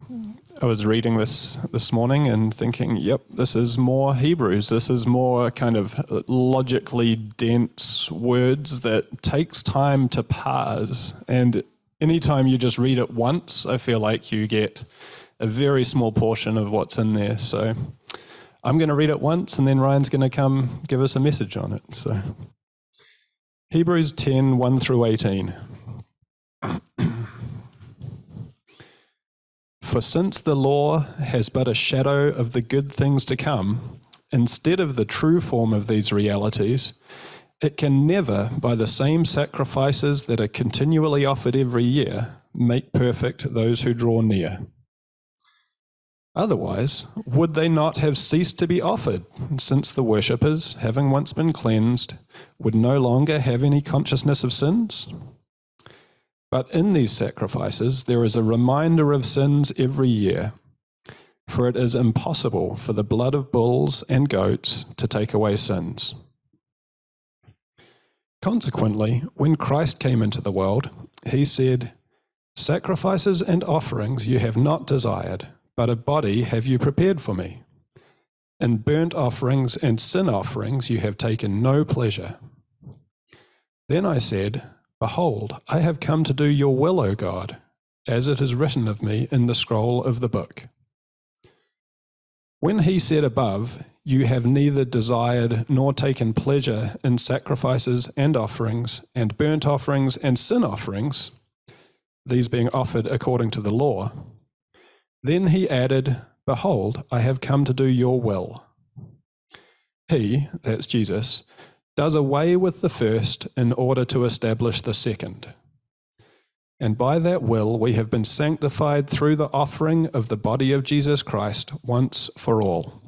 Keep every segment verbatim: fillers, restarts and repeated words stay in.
I was reading this this morning and thinking, yep, this is more Hebrews. This is more kind of logically dense words that takes time to parse. And anytime you just read it once, I feel like you get a very small portion of what's in there. So I'm going to read it once, and then Ryan's going to come give us a message on it. So Hebrews ten, one through eighteen. For since the law has but a shadow of the good things to come, instead of the true form of these realities, it can never, by the same sacrifices that are continually offered every year, make perfect those who draw near. Otherwise, would they not have ceased to be offered, since the worshippers, having once been cleansed, would no longer have any consciousness of sins? But in these sacrifices there is a reminder of sins every year, for it is impossible for the blood of bulls and goats to take away sins. Consequently, when Christ came into the world, he said, "Sacrifices and offerings you have not desired, but a body have you prepared for me. In burnt offerings and sin offerings you have taken no pleasure." Then I said, "Behold, I have come to do your will, O God, as it is written of me in the scroll of the book." When he said above, "You have neither desired nor taken pleasure in sacrifices and offerings, and burnt offerings and sin offerings," these being offered according to the law, then he added, "Behold, I have come to do your will." He, that's Jesus, does away with the first in order to establish the second. And by that will we have been sanctified through the offering of the body of Jesus Christ once for all.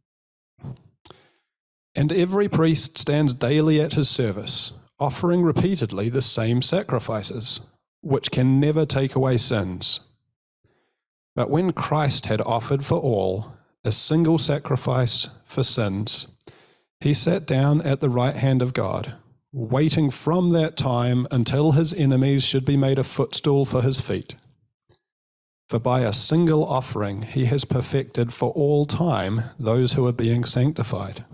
And every priest stands daily at his service, offering repeatedly the same sacrifices, which can never take away sins. But when Christ had offered for all a single sacrifice for sins, he sat down at the right hand of God, waiting from that time until his enemies should be made a footstool for his feet. For by a single offering he has perfected for all time those who are being sanctified.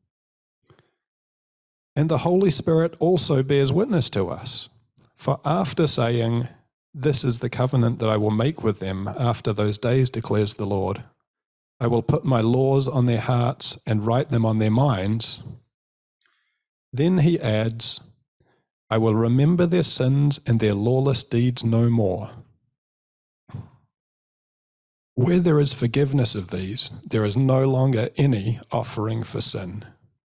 And the Holy Spirit also bears witness to us, for after saying, "This is the covenant that I will make with them after those days, declares the Lord. I will put my laws on their hearts and write them on their minds." Then he adds, "I will remember their sins and their lawless deeds no more." Where there is forgiveness of these, there is no longer any offering for sin.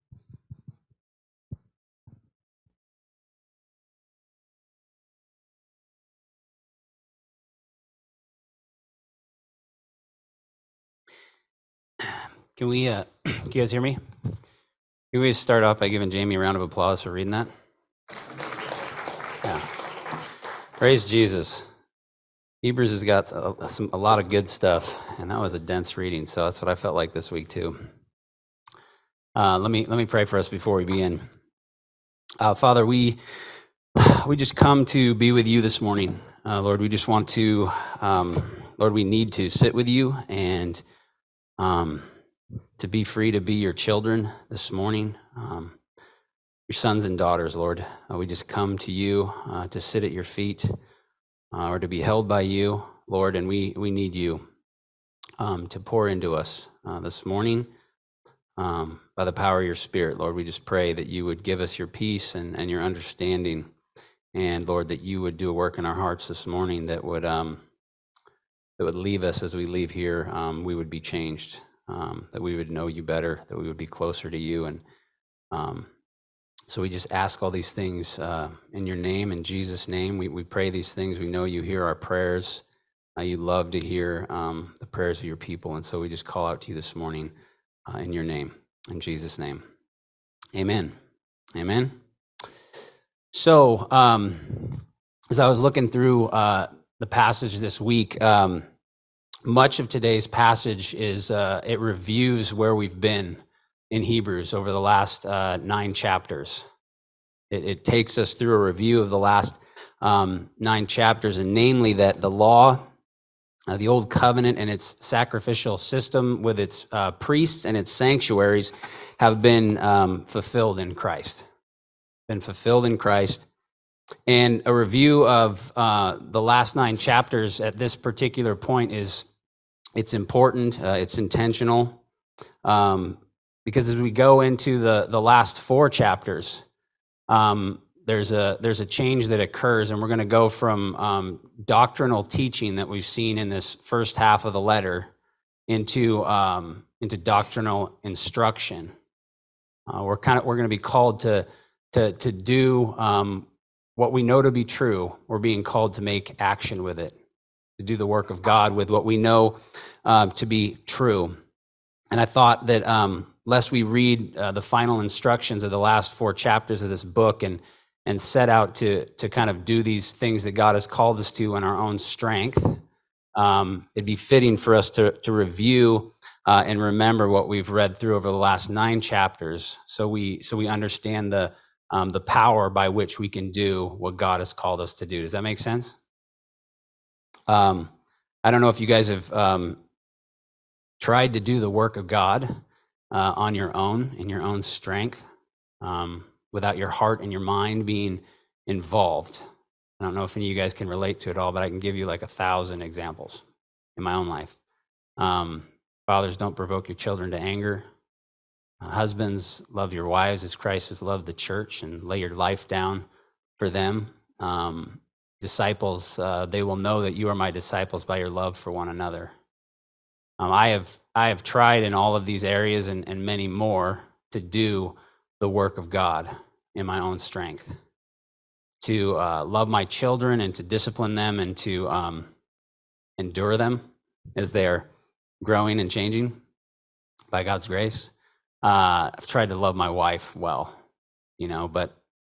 Can we, uh, can you guys hear me? Can we start off by giving Jamie a round of applause for reading that? Yeah. Praise Jesus. Hebrews has got a, some, a lot of good stuff, and that was a dense reading, so that's what I felt like this week too. Uh, let me let me pray for us before we begin. Uh, Father, we we just come to be with you this morning. Uh, Lord, we just want to, um, Lord, we need to sit with you and um, to be free to be your children this morning, um, your sons and daughters, Lord. Uh, we just come to you uh, to sit at your feet uh, or to be held by you, Lord, and we, we need you um, to pour into us uh, this morning um, by the power of your Spirit, Lord. We just pray that you would give us your peace and, and your understanding, and Lord, that you would do a work in our hearts this morning that would um, that would leave us as we leave here. Um, we would be changed. Um, that we would know you better, that we would be closer to you. And um, so we just ask all these things uh, in your name, in Jesus' name. We, we pray these things. We know you hear our prayers. Uh, you love to hear um, the prayers of your people. And so we just call out to you this morning uh, in your name, in Jesus' name. Amen. Amen. So um, as I was looking through uh, the passage this week, um, much of today's passage is, uh, it reviews where we've been in Hebrews over the last uh, nine chapters. It, it takes us through a review of the last um, nine chapters, and namely that the law Uh, the old covenant and its sacrificial system with its uh, priests and its sanctuaries have been um, fulfilled in Christ. Been fulfilled in Christ. And a review of uh, the last nine chapters at this particular point is, it's important, uh, it's intentional, um, because as we go into the, the last four chapters, um, there's a there's a change that occurs, and we're going to go from um, doctrinal teaching that we've seen in this first half of the letter into um, into doctrinal instruction. Uh, we're kind of we're going to be called to to to do um, what we know to be true. We're being called to make action with it, to do the work of God with what we know um, to be true. And I thought that um, lest we read uh, the final instructions of the last four chapters of this book and and set out to to kind of do these things that God has called us to in our own strength, um, it'd be fitting for us to to review uh, and remember what we've read through over the last nine chapters, so we so we understand the um, the power by which we can do what God has called us to do. Does that make sense? Um, I don't know if you guys have um, tried to do the work of God uh, on your own, in your own strength. Um, without your heart and your mind being involved. I don't know if any of you guys can relate to it all, but I can give you like a thousand examples in my own life. Um, fathers, don't provoke your children to anger. Uh, husbands, love your wives as Christ has loved the church, and lay your life down for them. Um, disciples, uh, they will know that you are my disciples by your love for one another. Um, I have I have tried in all of these areas and, and many more to do the work of God in my own strength, to uh, love my children and to discipline them and to um, endure them as they're growing and changing by God's grace. Uh, I've tried to love my wife well, you know, but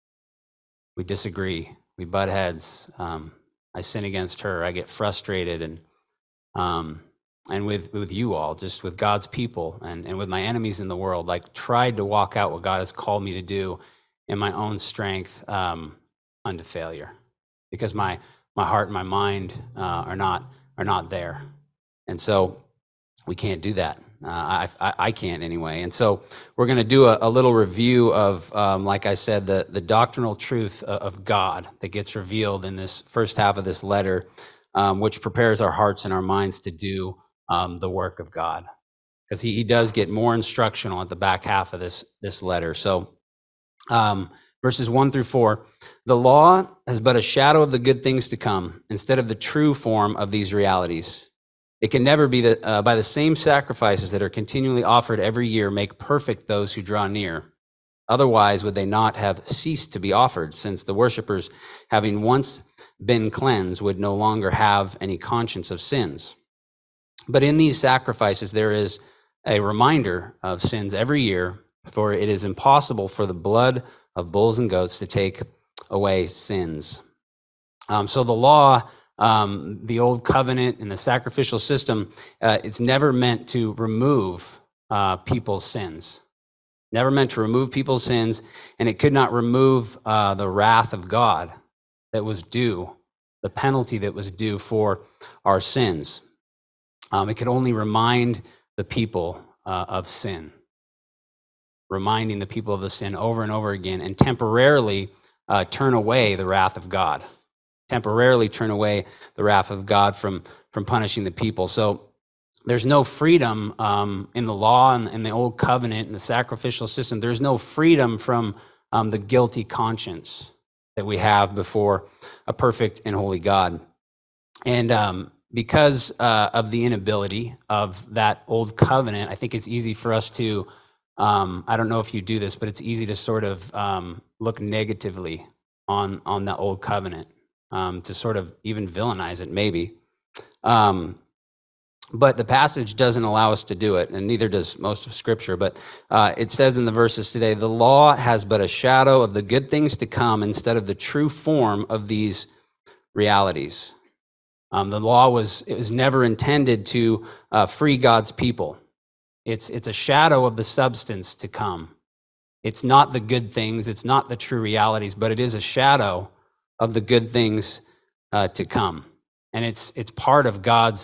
we disagree. We butt heads. Um, I sin against her. I get frustrated, and um, and with, with you all, just with God's people and, and with my enemies in the world, like tried to walk out what God has called me to do in my own strength um, unto failure, because my my heart and my mind uh, are not are not there, and so we can't do that. Uh, I, I I can't anyway, and so we're going to do a, a little review of, um, like I said, the the doctrinal truth of God that gets revealed in this first half of this letter, um, which prepares our hearts and our minds to do Um, the work of God, because he, he does get more instructional at the back half of this this letter. So um, verses one through four, the law has but a shadow of the good things to come instead of the true form of these realities. It can never be that uh, by the same sacrifices that are continually offered every year make perfect those who draw near. Otherwise would they not have ceased to be offered, since the worshipers, having once been cleansed, would no longer have any conscience of sins. But in these sacrifices, there is a reminder of sins every year, for it is impossible for the blood of bulls and goats to take away sins. Um, so the law, um, the old covenant and the sacrificial system, uh, it's never meant to remove uh, people's sins. Never meant to remove people's sins, and it could not remove uh, the wrath of God that was due, the penalty that was due for our sins. Um, it could only remind the people uh, of sin, reminding the people of the sin over and over again, and temporarily uh, turn away the wrath of God, temporarily turn away the wrath of God from, from punishing the people. So there's no freedom um, in the law and in the old covenant and the sacrificial system. There's no freedom from um, the guilty conscience that we have before a perfect and holy God. And um, because uh, of the inability of that old covenant, I think it's easy for us to, um, I don't know if you do this, but it's easy to sort of um, look negatively on, on the old covenant, um, to sort of even villainize it maybe. Um, but the passage doesn't allow us to do it, and neither does most of Scripture. But uh, it says in the verses today, the law has but a shadow of the good things to come instead of the true form of these realities. Um, the law was it was never intended to uh, free God's people. It's it's a shadow of the substance to come. It's not the good things. It's not the true realities, but it is a shadow of the good things uh, to come. And it's it's part of God's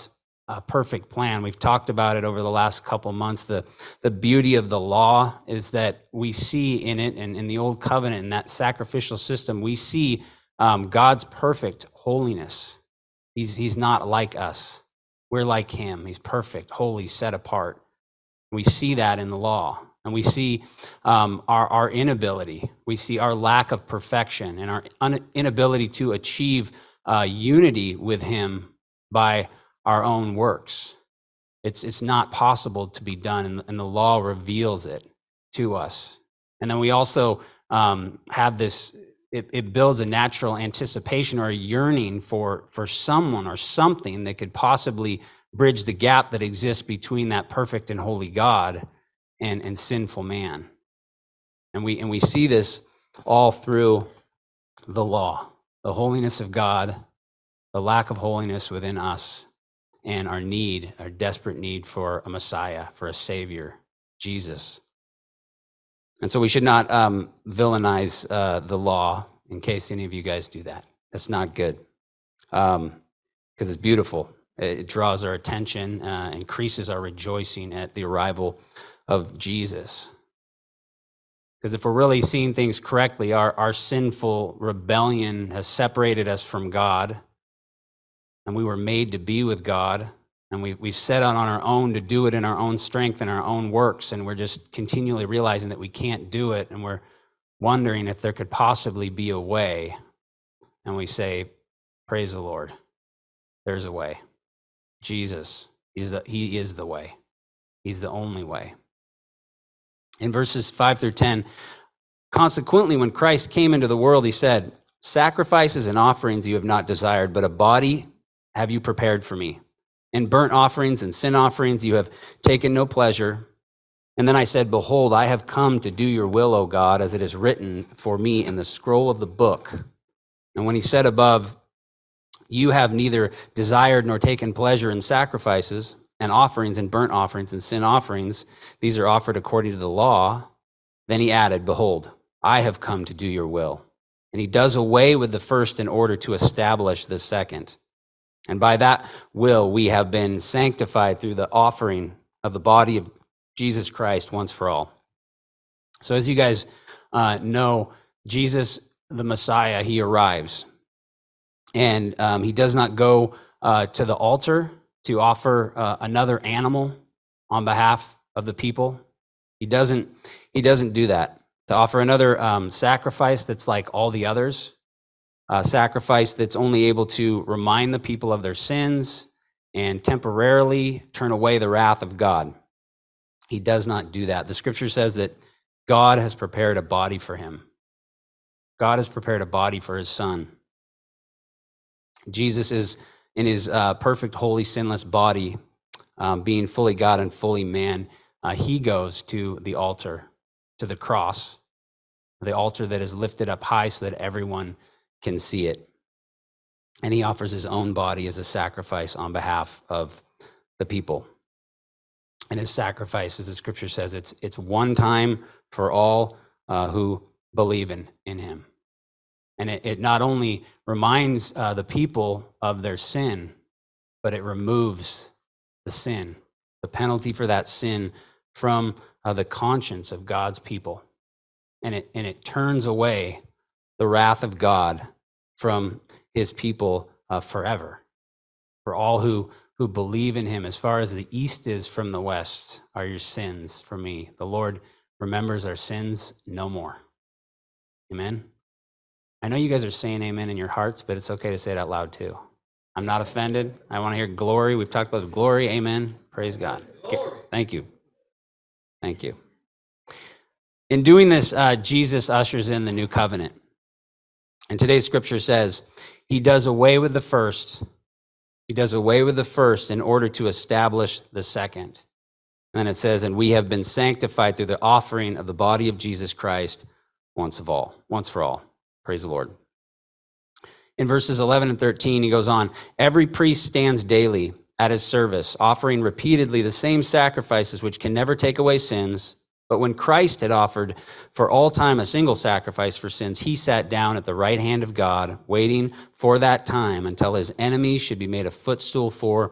a perfect plan. We've talked about it over the last couple months. The, the beauty of the law is that we see in it, and in the old covenant, in that sacrificial system, we see um, God's perfect holiness. He's, he's not like us. We're like him. He's perfect, holy, set apart. We see that in the law. And we see um, our, our inability. We see our lack of perfection and our un- inability to achieve uh, unity with him by our own works. It's, it's not possible to be done, and, and the law reveals it to us. And then we also um, have this, it, it builds a natural anticipation or a yearning for, for someone or something that could possibly bridge the gap that exists between that perfect and holy God and, and sinful man. And we and we see this all through the law, the holiness of God, the lack of holiness within us, and our need, our desperate need for a Messiah, for a Savior, Jesus. And so we should not um, villainize uh, the law, in case any of you guys do that. That's not good, because um, it's beautiful. It draws our attention, uh, increases our rejoicing at the arrival of Jesus. Because if we're really seeing things correctly, our, our sinful rebellion has separated us from God, and we were made to be with God, and we, we've set out on our own to do it in our own strength and our own works, and we're just continually realizing that we can't do it, and we're wondering if there could possibly be a way, and we say, praise the Lord, there's a way. Jesus, he's the, he is the way. He's the only way. In verses five through ten, consequently, when Christ came into the world, he said, sacrifices and offerings you have not desired, but a body have you prepared for me. In burnt offerings and sin offerings you have taken no pleasure. And then I said, behold, I have come to do your will, O God, as it is written for me in the scroll of the book. And when he said above, you have neither desired nor taken pleasure in sacrifices and offerings and burnt offerings and sin offerings, these are offered according to the law. Then he added, behold, I have come to do your will. And he does away with the first in order to establish the second. And by that will we have been sanctified through the offering of the body of Jesus Christ once for all. So as you guys uh, know, Jesus, the Messiah, he arrives. And um, he does not go uh, to the altar to offer uh, another animal on behalf of the people. He doesn't, he doesn't do that. To offer another um, sacrifice that's like all the others, a sacrifice that's only able to remind the people of their sins and temporarily turn away the wrath of God. He does not do that. The scripture says that God has prepared a body for him. God has prepared a body for his son. Jesus is in his uh, perfect, holy, sinless body, um, being fully God and fully man. Uh, he goes to the altar, to the cross, the altar that is lifted up high so that everyone can see it. And he offers his own body as a sacrifice on behalf of the people. And his sacrifice, as the scripture says, it's it's one time for all uh, who believe in, in him. And it, it not only reminds uh, the people of their sin, but it removes the sin, the penalty for that sin from uh, the conscience of God's people. And it, and it turns away the wrath of God from his people uh, forever. For all who, who believe in him, as far as the east is from the west, are your sins from me. The Lord remembers our sins no more. Amen? I know you guys are saying amen in your hearts, but it's okay to say it out loud too. I'm not offended. I want to hear glory. We've talked about glory. Amen. Praise God. Glory. Thank you. Thank you. In doing this, uh, Jesus ushers in the new covenant. And today's scripture says, he does away with the first. He does away with the first in order to establish the second. And it says, and we have been sanctified through the offering of the body of Jesus Christ once of all, once for all. Praise the Lord. In verses eleven and thirteen, he goes on, every priest stands daily at his service, offering repeatedly the same sacrifices which can never take away sins. But when Christ had offered for all time a single sacrifice for sins, he sat down at the right hand of God, waiting for that time until his enemies should be made a footstool for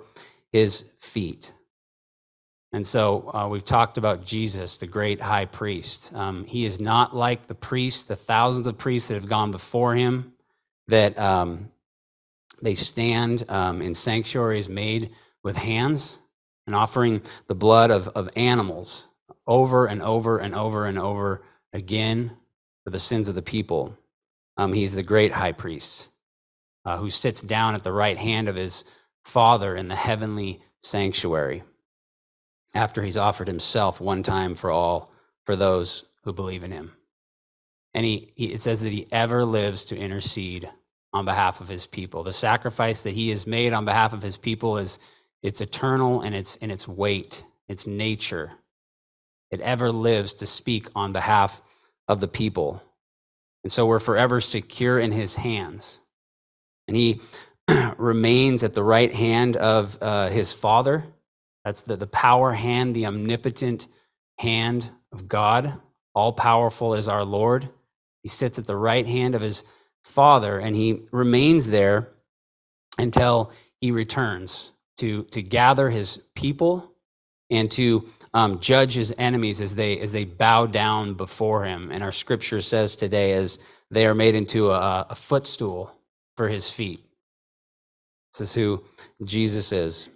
his feet. And so uh, we've talked about Jesus, the great high priest. Um, he is not like the priests, the thousands of priests that have gone before him, that um, they stand um, in sanctuaries made with hands and offering the blood of, of animals over and over and over and over again for the sins of the people. Um, he's the great high priest uh, who sits down at the right hand of his Father in the heavenly sanctuary after he's offered himself one time for all for those who believe in him. And he, he it says that he ever lives to intercede on behalf of his people. The sacrifice that he has made on behalf of his people is it's eternal and it's in its weight, its nature. It ever lives to speak on behalf of the people. And so we're forever secure in his hands. And he remains at the right hand of uh, his Father. That's the, the power hand, the omnipotent hand of God. All powerful is our Lord. He sits at the right hand of his Father, and he remains there until he returns to, to gather his people and to um, judge his enemies as they as they bow down before him. And our scripture says today, as they are made into a, a footstool for his feet. This is who Jesus is.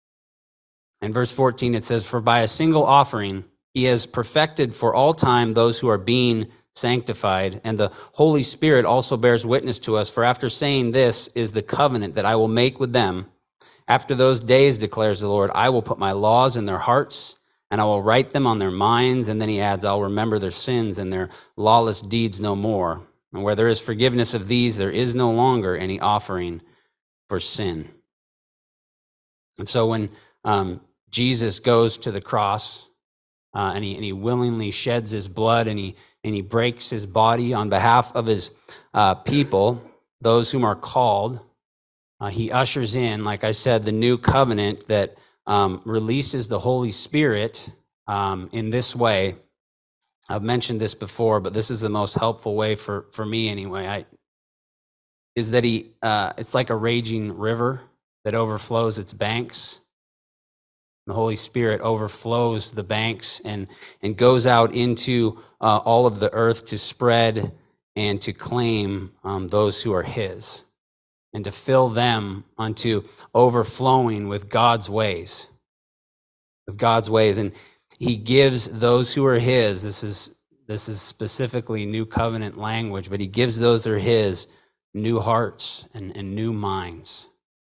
In verse fourteen, it says, "For by a single offering he has perfected for all time those who are being sanctified, and the Holy Spirit also bears witness to us. For after saying, this is the covenant that I will make with them. After those days, declares the Lord, I will put my laws in their hearts, and I will write them on their minds." And then he adds, "I'll remember their sins and their lawless deeds no more. And where there is forgiveness of these, there is no longer any offering for sin." And so when um, Jesus goes to the cross, uh, and he and he willingly sheds his blood, and he and he breaks his body on behalf of his uh, people, those whom are called, uh, he ushers in, like I said, the new covenant that um, releases the Holy Spirit um, in this way. I've mentioned this before, but this is the most helpful way for, for me anyway. I, is that he? Uh, it's like a raging river that overflows its banks. The Holy Spirit overflows the banks and, and goes out into uh, all of the earth to spread and to claim um, those who are his, and to fill them unto overflowing with God's ways, with God's ways. And he gives those who are his, this is, this is specifically new covenant language, but he gives those that are his new hearts and, and new minds.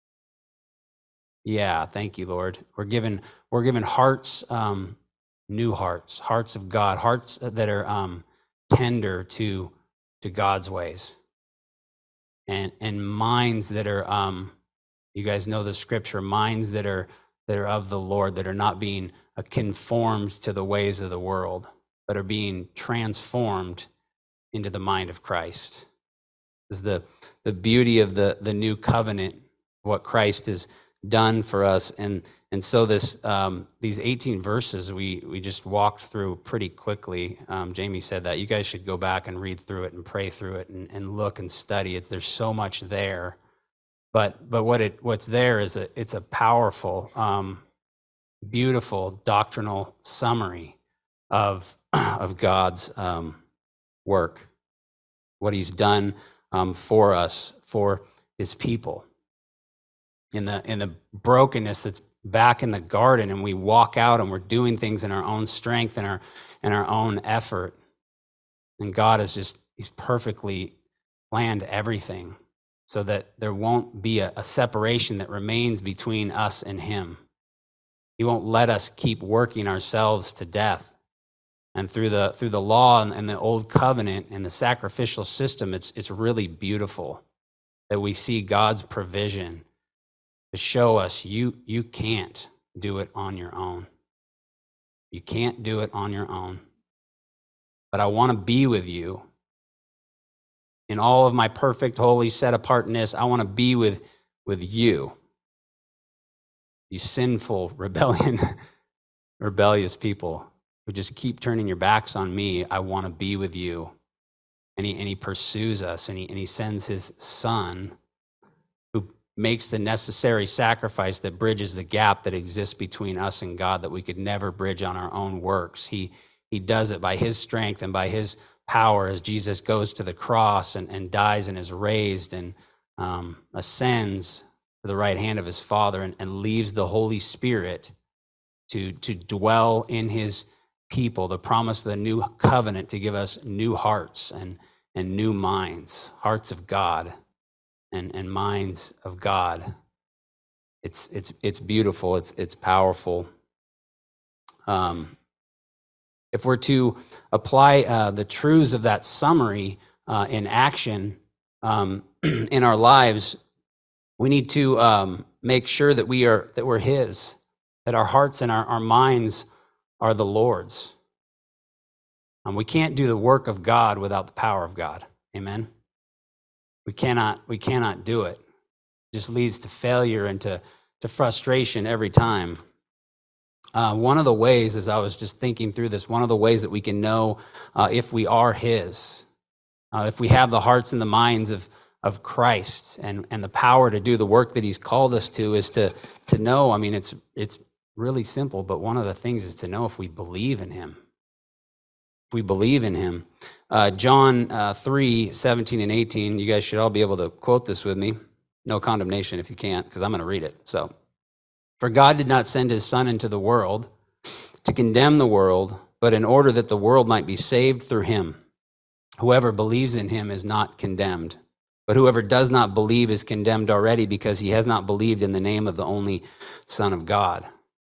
Yeah, thank you, Lord. We're given we're given hearts, um, new hearts, hearts of God, hearts that are um, tender to to God's ways, and and minds that are, um, you guys know the scripture, minds that are that are of the Lord, that are not being uh, conformed to the ways of the world, but are being transformed into the mind of Christ. This is the the beauty of the the new covenant, what Christ is done for us. And and so this um, these eighteen verses we we just walked through pretty quickly. Um, Jamie said that. You guys should go back and read through it and pray through it and, and look and study. It's there's so much there, but but what it what's there is a it's a powerful, um, beautiful doctrinal summary of of God's um, work, what He's done um, for us, for His people. In the in the brokenness that's back in the garden, and we walk out and we're doing things in our own strength and our and our own effort. And God is just, He's perfectly planned everything so that there won't be a, a separation that remains between us and Him. He won't let us keep working ourselves to death. And through the through the law and, and the old covenant and the sacrificial system, it's it's really beautiful that we see God's provision to show us you you can't do it on your own. You can't do it on your own. But I want to be with you. In all of my perfect, holy, set-apartness, I want to be with, with you. You sinful, rebellion, rebellious people who just keep turning your backs on me. I want to be with you. And he, and he pursues us, and he, and he sends his Son, who makes the necessary sacrifice that bridges the gap that exists between us and God that we could never bridge on our own works. He, he does it by his strength and by his power as Jesus goes to the cross and, and dies and is raised and um, ascends to the right hand of his Father and, and leaves the Holy Spirit to, to dwell in his people, the promise of the new covenant to give us new hearts and, and new minds, hearts of God and, and minds of God. It's, it's, it's beautiful. It's, it's powerful. Um, if we're to apply uh, the truths of that summary uh, in action um, in our lives, we need to um, make sure that we are that we're his, that our hearts and our, our minds are the Lord's. Um, we can't do the work of God without the power of God. Amen. We cannot, we cannot do it. It just leads to failure and to, to frustration every time. Uh, one of the ways, as I was just thinking through this, one of the ways that we can know uh, if we are his, uh, if we have the hearts and the minds of, of Christ and, and the power to do the work that he's called us to, is to, to know, I mean, it's, it's really simple, but one of the things is to know if we believe in him. If we believe in him. Uh, John uh, three, seventeen and eighteen, you guys should all be able to quote this with me. No condemnation if you can't, because I'm going to read it. So, for God did not send his Son into the world to condemn the world, but in order that the world might be saved through him. Whoever believes in him is not condemned, but whoever does not believe is condemned already because he has not believed in the name of the only Son of God.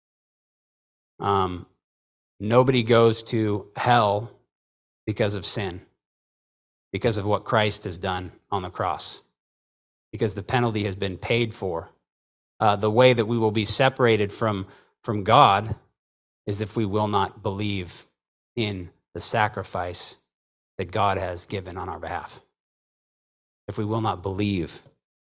Um, nobody goes to hell because of sin, because of what Christ has done on the cross, because the penalty has been paid for. Uh, the way that we will be separated from, from God is if we will not believe in the sacrifice that God has given on our behalf. If we will not believe.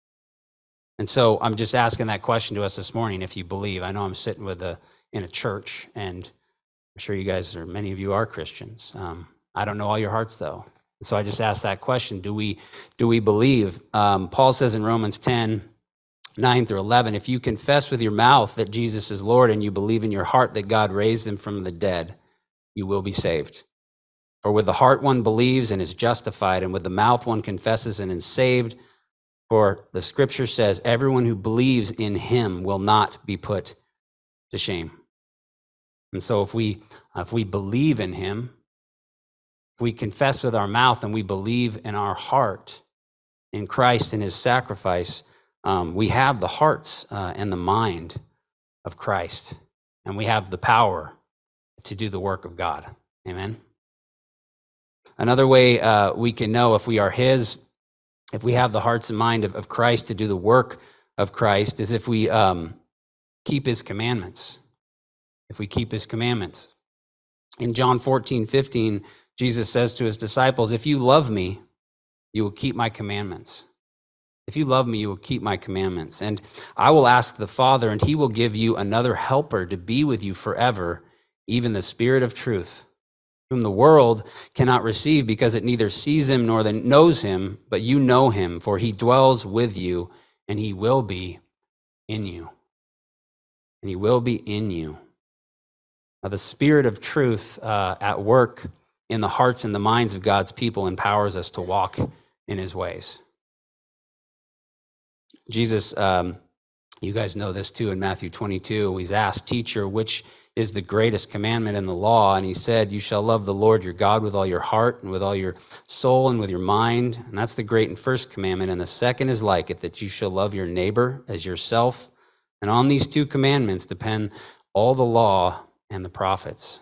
And so I'm just asking that question to us this morning, if you believe. I know I'm sitting with a, in a church, and I'm sure you guys, or many of you are Christians. Um, I don't know all your hearts, though. So I just asked that question, do we, do we believe? Um, Paul says in Romans ten, nine through eleven, if you confess with your mouth that Jesus is Lord and you believe in your heart that God raised him from the dead, you will be saved. For with the heart one believes and is justified, and with the mouth one confesses and is saved. For the scripture says, everyone who believes in him will not be put to shame. And so if we, if we believe in him, if we confess with our mouth and we believe in our heart in Christ and his sacrifice, Um, we have the hearts uh, and the mind of Christ, and we have the power to do the work of God. Amen. Another way uh, we can know if we are his, if we have the hearts and mind of, of Christ to do the work of Christ, is if we um, keep his commandments. If we keep his commandments. In John fourteen, fifteen, Jesus says to his disciples, if you love me, you will keep my commandments. If you love me, you will keep my commandments. And I will ask the Father, and he will give you another helper to be with you forever, even the Spirit of truth, whom the world cannot receive because it neither sees him nor knows him, but you know him, for he dwells with you, and he will be in you. And he will be in you. Now, the Spirit of truth uh, at work in the hearts and the minds of God's people empowers us to walk in his ways. Jesus, um, you guys know this too, in Matthew twenty-two, he's asked, teacher, which is the greatest commandment in the law? And he said, you shall love the Lord your God with all your heart and with all your soul and with your mind. And that's the great and first commandment. And the second is like it, that you shall love your neighbor as yourself. And on these two commandments depend all the law and the prophets.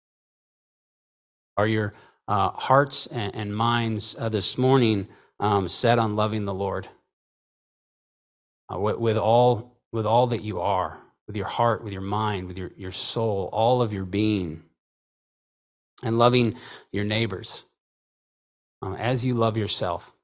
Are your uh, hearts and, and minds uh, this morning um, set on loving the Lord? Uh, with, with all with all that you are, with your heart, with your mind, with your, your soul, all of your being, and loving your neighbors uh, as you love yourself.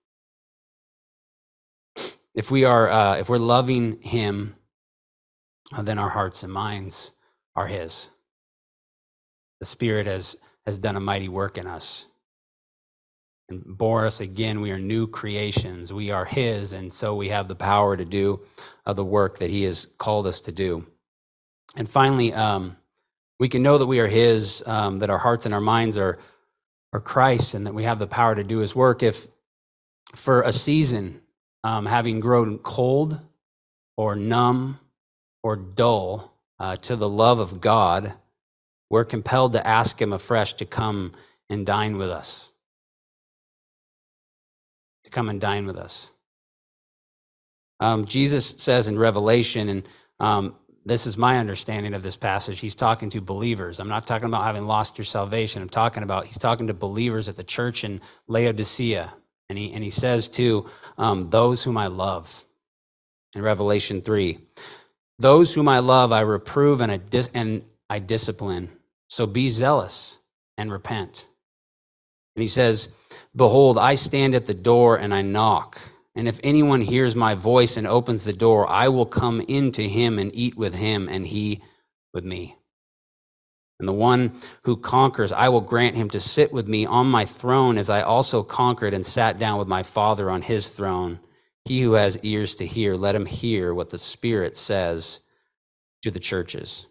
If we are, uh, if we're loving him, uh, then our hearts and minds are his. The Spirit has has done a mighty work in us. and bore us again. We are new creations. We are his, and so we have the power to do uh, the work that he has called us to do. And finally, um, we can know that we are his, um, that our hearts and our minds are, are Christ, and that we have the power to do his work if for a season, um, having grown cold or numb or dull uh, to the love of God, we're compelled to ask him afresh to come and dine with us. To come and dine with us. Um, Jesus says in Revelation, and um, this is my understanding of this passage, he's talking to believers. I'm not talking about having lost your salvation. I'm talking about, he's talking to believers at the church in Laodicea. And he, and he says to um, those whom I love, in Revelation three, those whom I love, I reprove and I, dis- and I discipline. So be zealous and repent. And he says, behold, I stand at the door and I knock. And if anyone hears my voice and opens the door, I will come into him and eat with him and he with me. And the one who conquers, I will grant him to sit with me on my throne as I also conquered and sat down with my Father on his throne. He who has ears to hear, let him hear what the Spirit says to the churches.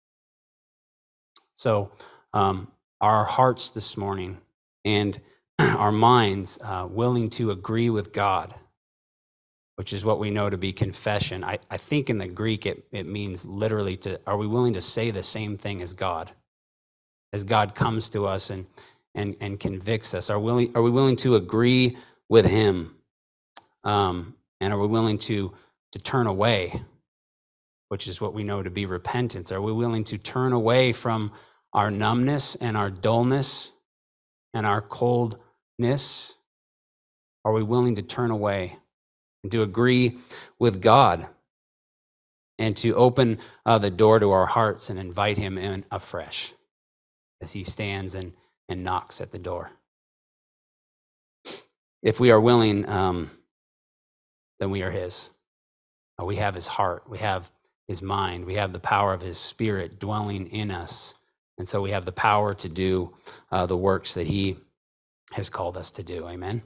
So um, our hearts this morning and our minds uh, willing to agree with God, which is what we know to be confession. I, I think in the Greek it, it means literally to, are we willing to say the same thing as God? As God comes to us and and, and convicts us, are, willing, are we willing to agree with him? Um, and are we willing to, to turn away, which is what we know to be repentance? Are we willing to turn away from our numbness and our dullness and our coldness? Are we willing to turn away and to agree with God and to open uh, the door to our hearts and invite him in afresh as he stands and, and knocks at the door? If we are willing, um, then we are his. Uh, we have his heart. We have his mind. We have the power of his Spirit dwelling in us. And so we have the power to do uh, the works that he has called us to do. Amen.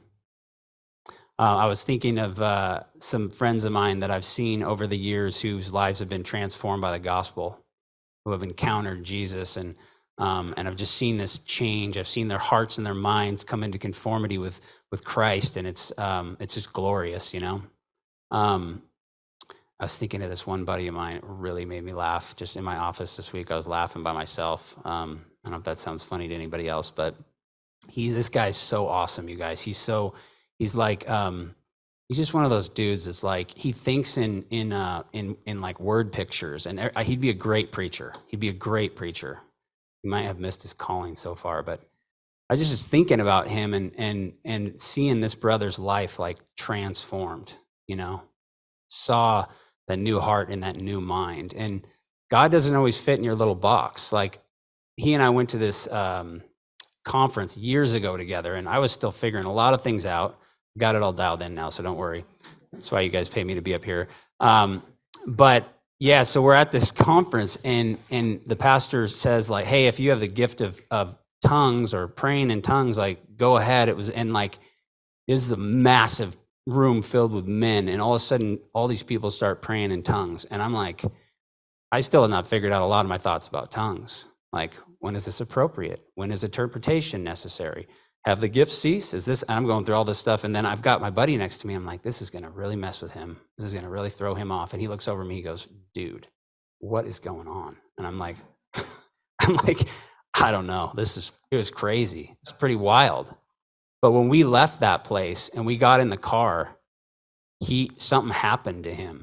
Uh, I was thinking of uh, some friends of mine that I've seen over the years whose lives have been transformed by the gospel, who have encountered Jesus, and um, and I've just seen this change. I've seen their hearts and their minds come into conformity with with Christ, and it's um, it's just glorious, you know. Um, I was thinking of this one buddy of mine. It really made me laugh. Just in my office this week, I was laughing by myself. Um, I don't know if that sounds funny to anybody else, but he, this guy's so awesome, you guys. He's so, he's like, um, he's just one of those dudes that's like, he thinks in, in, uh, in, in like word pictures, and er, he'd be a great preacher. He'd be a great preacher. He might have missed his calling so far, but I was just thinking about him and, and, and seeing this brother's life like transformed, you know, saw that new heart and that new mind. And God doesn't always fit in your little box. Like, he and I went to this um, conference years ago together, and I was still figuring a lot of things out. Got it all dialed in now, so don't worry. That's why you guys pay me to be up here. Um, but yeah, so we're at this conference, and and the pastor says, like, hey, if you have the gift of of tongues or praying in tongues, like, go ahead. It was, and like, this is a massive room filled with men, and all of a sudden all these people start praying in tongues, and I'm like, I still have not figured out a lot of my thoughts about tongues. Like, when is this appropriate? When is interpretation necessary? Have the gifts cease? Is this, and I'm going through all this stuff, and then I've got my buddy next to me. I'm like, this is going to really mess with him. This is going to really throw him off. And he looks over at me, he goes, dude, what is going on? And I'm like, I'm like, I don't know. This is, it was crazy. It's pretty wild. But when we left that place and we got in the car, he, something happened to him.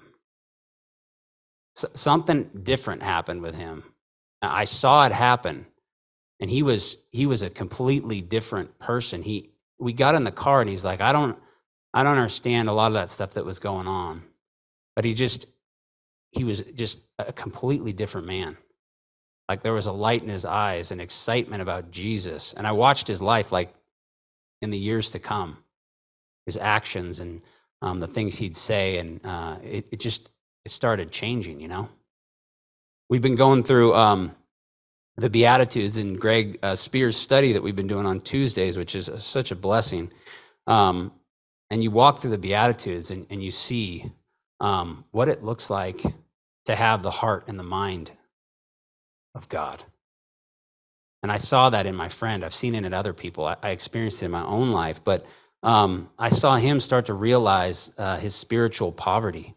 S- something different happened with him. I saw it happen, and he was he was a completely different person. He we got in the car, and he's like, I don't I don't understand a lot of that stuff that was going on, but he just he was just a completely different man. Like, there was a light in his eyes, and excitement about Jesus. And I watched his life, like, in the years to come, his actions and um, the things he'd say, and uh, it, it just it started changing. You know, we've been going through. Um, the Beatitudes and Greg uh, Spears' study that we've been doing on Tuesdays, which is a, such a blessing. Um, and you walk through the Beatitudes and, and you see um, what it looks like to have the heart and the mind of God. And I saw that in my friend. I've seen it in other people. I, I experienced it in my own life. But um, I saw him start to realize uh, his spiritual poverty.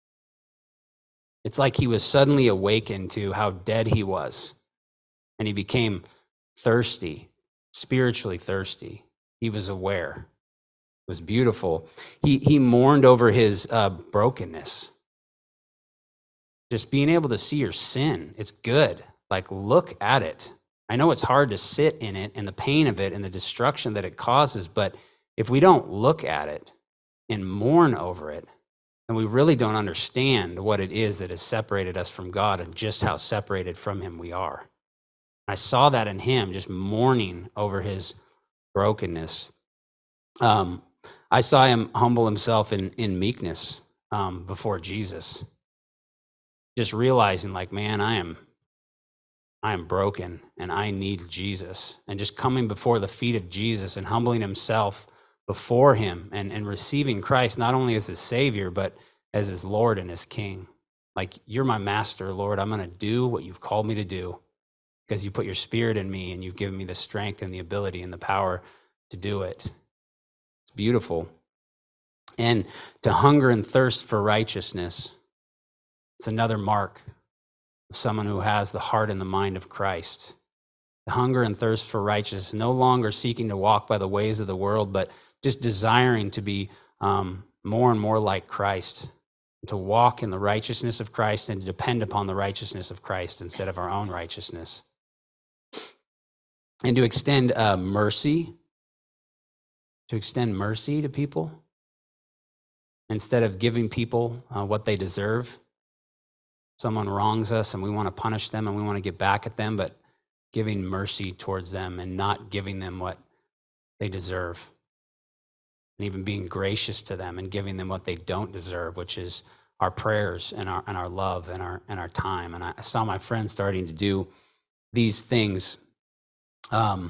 It's like he was suddenly awakened to how dead he was. And he became thirsty, spiritually thirsty. He was aware. It was beautiful. He, he mourned over his uh, brokenness. Just being able to see your sin, it's good. Like, look at it. I know it's hard to sit in it and the pain of it and the destruction that it causes, but if we don't look at it and mourn over it, then we really don't understand what it is that has separated us from God and just how separated from him we are. I saw that in him, just mourning over his brokenness. Um, I saw him humble himself in, in meekness um, before Jesus. Just realizing, like, man, I am, I am broken and I need Jesus. And just coming before the feet of Jesus and humbling himself before him and, and receiving Christ not only as his Savior, but as his Lord and his King. Like, you're my master, Lord. I'm going to do what you've called me to do because you put your Spirit in me and you've given me the strength and the ability and the power to do it. It's beautiful. And to hunger and thirst for righteousness, it's another mark of someone who has the heart and the mind of Christ. The hunger and thirst for righteousness, no longer seeking to walk by the ways of the world, but just desiring to be um, more and more like Christ, to walk in the righteousness of Christ and to depend upon the righteousness of Christ instead of our own righteousness. And to extend uh, mercy, to extend mercy to people instead of giving people uh, what they deserve. Someone wrongs us and we want to punish them and we want to get back at them, but giving mercy towards them and not giving them what they deserve. And even being gracious to them and giving them what they don't deserve, which is our prayers and our and our love and our and our time. And I saw my friend starting to do these things. Um,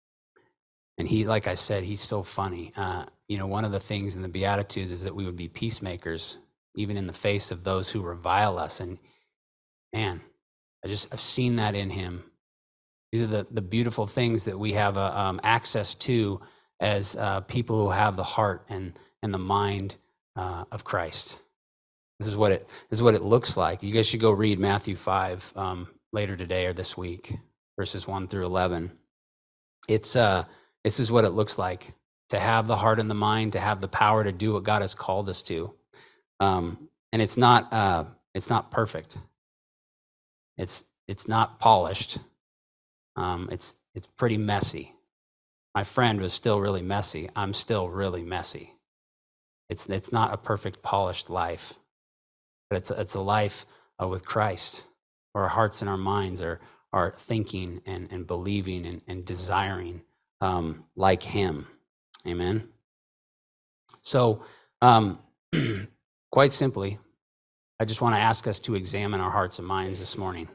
and he, like I said, he's so funny. Uh, you know, one of the things in the Beatitudes is that we would be peacemakers, even in the face of those who revile us. And man, I just, I've seen that in him. These are the, the beautiful things that we have uh, um, access to as uh, people who have the heart and, and the mind uh, of Christ. This is what it this is what it looks like. You guys should go read Matthew five um, later today or this week, verses one through eleven. It's uh, this is what it looks like to have the heart and the mind, to have the power to do what God has called us to. Um, and it's not uh, it's not perfect. It's it's not polished. Um, it's it's pretty messy. My friend was still really messy. I'm still really messy. It's it's not a perfect, polished life, but it's it's a life uh, with Christ, where our hearts and our minds are are thinking and, and believing and, and desiring um, like Him. Amen. So, um, quite simply, I just want to ask us to examine our hearts and minds this morning.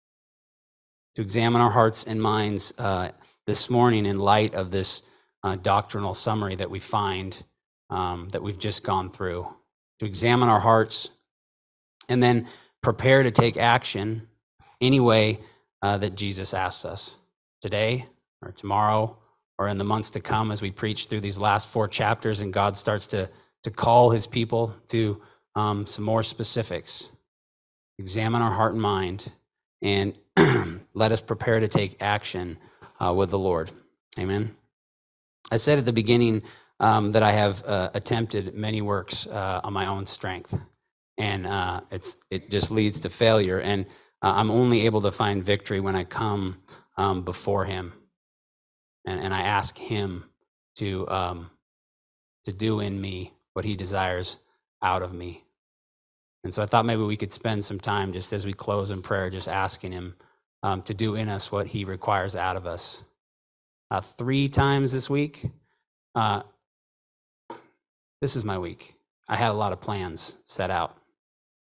To examine our hearts and minds uh, this morning in light of this uh, doctrinal summary that we find um, that we've just gone through. To examine our hearts and then prepare to take action any way uh, that Jesus asks us today or tomorrow or in the months to come as we preach through these last four chapters and God starts to, to call his people to um, some more specifics. Examine our heart and mind and let us prepare to take action uh, with the Lord. Amen. I said at the beginning um, that I have uh, attempted many works uh, on my own strength, and uh, it's it just leads to failure. And uh, I'm only able to find victory when I come um, before Him, and, and I ask Him to um, to do in me what He desires out of me. And so I thought maybe we could spend some time just as we close in prayer, just asking Him um, to do in us what He requires out of us. Uh, three times this week, uh, this is my week. I had a lot of plans set out.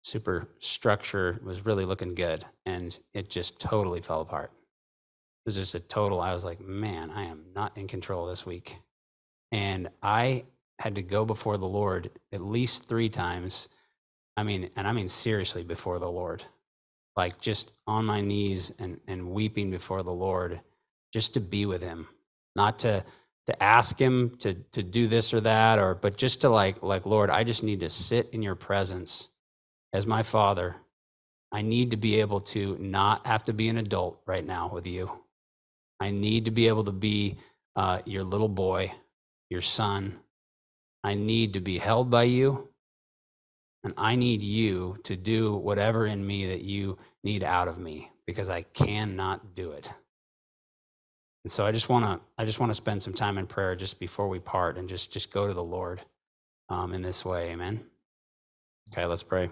superstructure was really looking good, and it just totally fell apart. It was just a total, I was like, man, I am not in control this week. And I had to go before the Lord at least three times. I mean, and I mean seriously before the Lord, like just on my knees and, and weeping before the Lord, just to be with him, not to to ask him to to do this or that, or but just to like, like, Lord, I just need to sit in your presence as my Father. I need to be able to not have to be an adult right now with you. I need to be able to be uh, your little boy, your son. I need to be held by you, and I need you to do whatever in me that you need out of me, because I cannot do it. And so I just want to I just want to spend some time in prayer just before we part, and just just go to the Lord um, in this way. Amen. Okay, let's pray.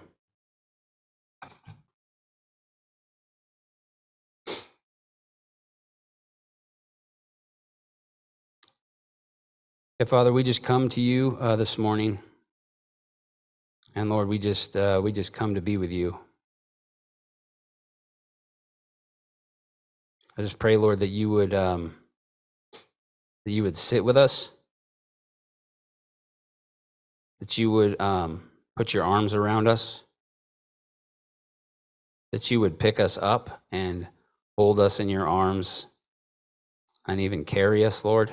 Hey, Father, we just come to you uh, this morning, and Lord, we just uh, we just come to be with you. I just pray, Lord, that you would um, that you would sit with us, that you would um, put your arms around us, that you would pick us up and hold us in your arms, and even carry us, Lord.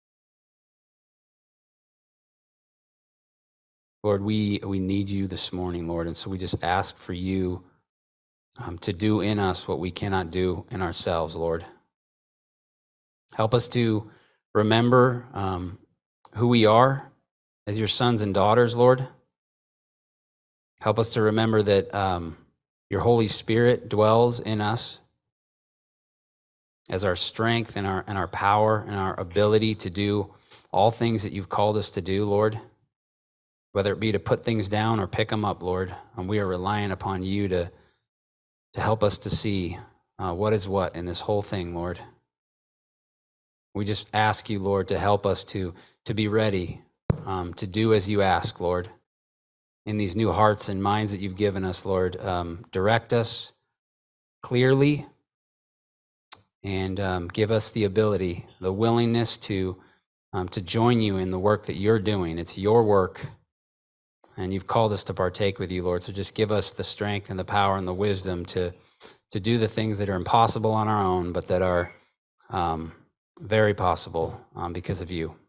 Lord, we, we need you this morning, Lord, and so we just ask for you um, to do in us what we cannot do in ourselves, Lord. Help us to remember um, who we are as your sons and daughters, Lord. Help us to remember that um, your Holy Spirit dwells in us as our strength and our, and our power and our ability to do all things that you've called us to do, Lord. Whether it be to put things down or pick them up, Lord, and we are relying upon you to, to help us to see uh, what is what in this whole thing, Lord. We just ask you, Lord, to help us to, to be ready um, to do as you ask, Lord. In these new hearts and minds that you've given us, Lord, um, direct us clearly and um, give us the ability, the willingness to, um, to join you in the work that you're doing. It's your work. And you've called us to partake with you, Lord. So just give us the strength and the power and the wisdom to, to do the things that are impossible on our own, but that are um, very possible um, because of you.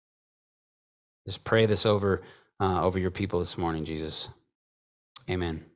Just pray this over, uh, over your people this morning, Jesus. Amen.